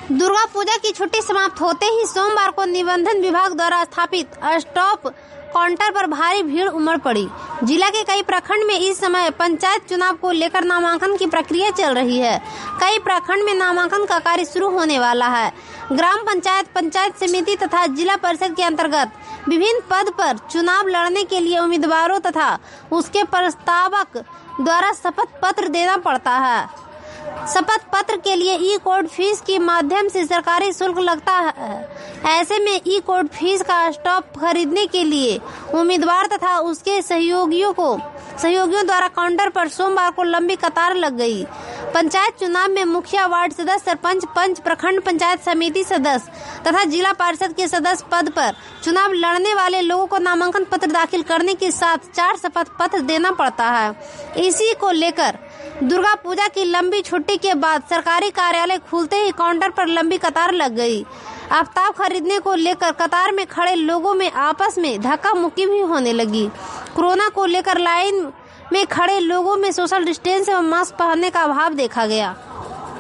दुर्गा पूजा की छुट्टी समाप्त होते ही सोमवार को निबंधन विभाग द्वारा स्थापित स्टॉप काउंटर पर भारी भीड़ उमड़ पड़ी। जिला के कई प्रखंड में इस समय पंचायत चुनाव को लेकर नामांकन की प्रक्रिया चल रही है। कई प्रखंड में नामांकन का कार्य शुरू होने वाला है। ग्राम पंचायत, पंचायत समिति तथा जिला परिषद के अंतर्गत विभिन्न पद पर चुनाव लड़ने के लिए उम्मीदवारों तथा उसके प्रस्तावक द्वारा शपथ पत्र देना पड़ता है। शपथ पत्र के लिए ई कोड फीस के माध्यम से सरकारी शुल्क लगता है। ऐसे में ई कोड फीस का स्टॉप खरीदने के लिए उम्मीदवार तथा उसके सहयोगियों द्वारा काउंटर पर सोमवार को लंबी कतार लग गई। पंचायत चुनाव में मुखिया, वार्ड सदस्य, सरपंच, पंच, प्रखंड पंचायत समिति सदस्य तथा जिला परिषद के सदस्य पद पर चुनाव लड़ने वाले लोगों को नामांकन पत्र दाखिल करने के साथ 4 शपथ पत्र देना पड़ता है। इसी को लेकर दुर्गा पूजा की लंबी छुट्टी के बाद सरकारी कार्यालय खुलते ही काउंटर पर लंबी कतार लग गई। आफ्ताब खरीदने को लेकर कतार में खड़े लोगों में आपस में धक्का मुक्की भी होने लगी। कोरोना को लेकर लाइन में खड़े लोगों में सोशल डिस्टेंस एवं मास्क पहनने का अभाव देखा गया।